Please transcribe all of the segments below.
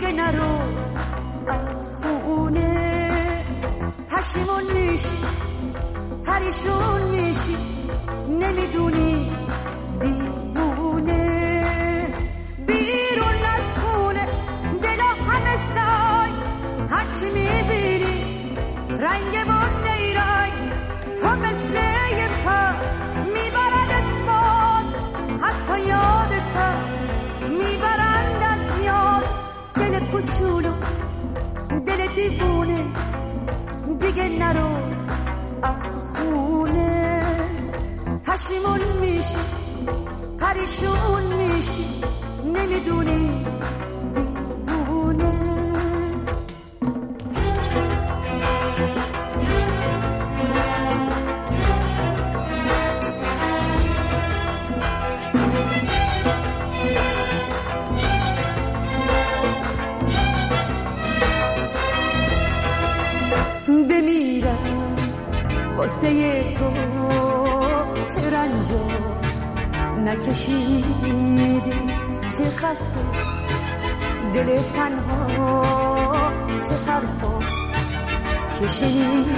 دیگه نرو از خونه، پشیمون میشی پریشون میشی نمیدونی دیوونه. بیرون از خونه دلا همه سای، هرچی میبینی رنگ بون نیرنگ، تو مثل یه پر میبردت باد، حتی یادت میبرند از یاد. دل کوچولو دل دیوونه دیگه نرو از خونه، پشیمون میشی پریشون میشی نمیدونی دیوونه. بمیرم واسه تو چه رنجا نکشیدی، چه خسته دل تنها، چه حرفا که شنیدی.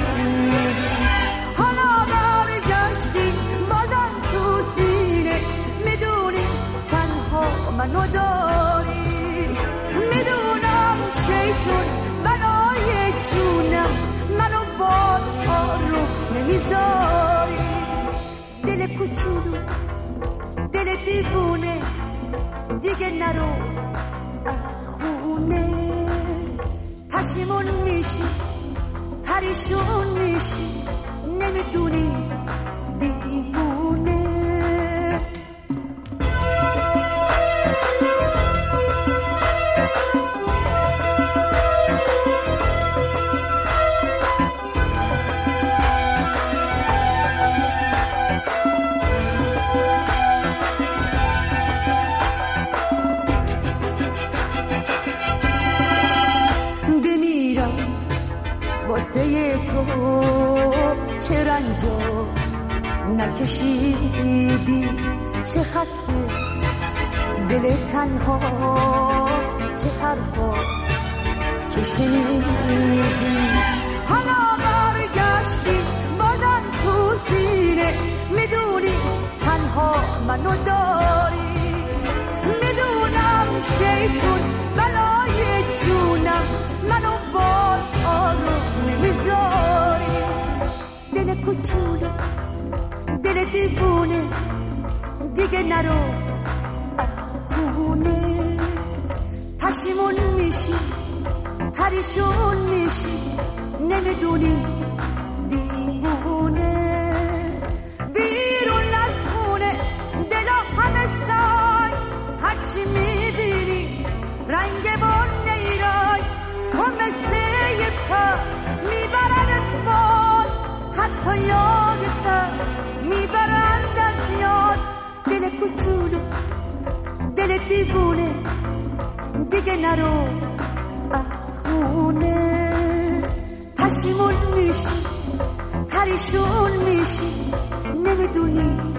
حالا برگشتی بازم تو سینه، میدونی تنها منو داری، میدونم شیطون بلای جونم منو باز آروم نمیذاری. دل کوچولو دل دیوونه دیگه نرو از خونه، پشیمون میشی پریشون میشی نمیدونی دیوونه. واسه تو چه رنجا نکشیدی، چه خسته دل تنها، چه حرفا که شنیدی. حالا برگشتی بازم تو سینه، میدونی تنها منو داری، میدونم شیطون بلای جونم منو باز آروم نمیذاری. دل کوچولو دل دیوونه دیگه نرو از خونه، پشیمون میشی پریشون میشی نمیدونی دیوونه. بیرون از خونه دلا همه سای، هرچی میبینی رنگ بون نیرای، تو مثل یه پر میبردت باد، حتی یادت میبرند از یاد. دل کوچولو دل دیوونه دیگه نرو از خونه، پشیمون میشی پریشون میشی نمیدونی